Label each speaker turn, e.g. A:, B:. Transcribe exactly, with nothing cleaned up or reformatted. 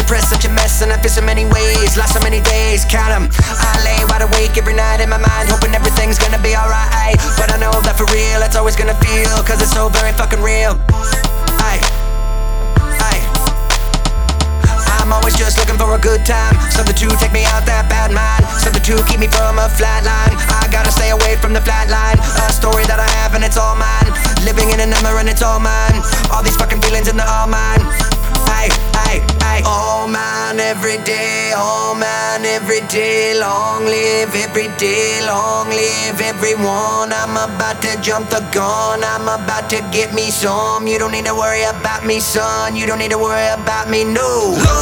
A: depressed, such a mess, and I feel so many ways. Lost so many days, count 'em. I lay wide awake every night in my mind, hoping everything's gonna be alright. But I know that for real, it's always gonna feel, cause it's so very fucking real. Aye, aye. I'm always just looking for a good time, something to take me out that bad mind, something to keep me from a flat line. I gotta stay away from the flat line, a story that I have and it's all mine, living in a number and it's all mine, all these fucking feelings and they're all mine. Aye, aye, aye. All mine every day, all mine every day. Long live every day, long live everyone. I'm about to jump the gun, I'm about to get me some. You don't need to worry about me, son, you don't need to worry about me, no.